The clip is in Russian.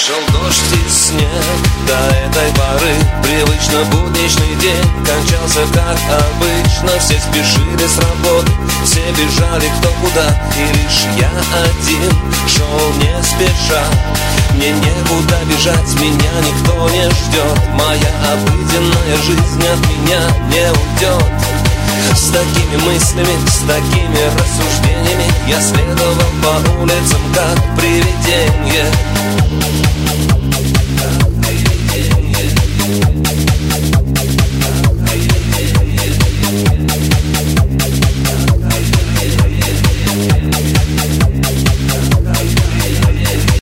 Шел дождь и снег, до этой поры привычно будничный день кончался как обычно. Все спешили с работы, все бежали кто куда, и лишь я один шел не спеша. Мне некуда бежать, меня никто не ждет. Моя обыденная жизнь от меня не уйдет. С такими мыслями, с такими рассуждениями я следовал по улицам как привидение.